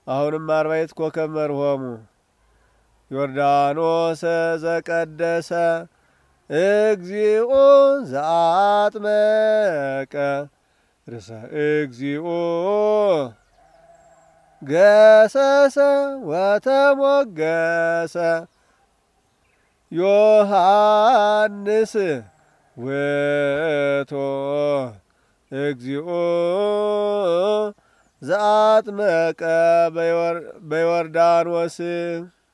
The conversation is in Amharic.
አሁንም አርባዕት ኮከብ መርሆሙ ዮርዳኖስ ዘቀደሰ እግዚኦ ዘአጥመቀ ርእሰ እግዚኦ ገሰሰ ወተሞገሰ ዮሐንስ ውእቱ እግዚኦ ዘአጥመቀ በዮርዳኖስ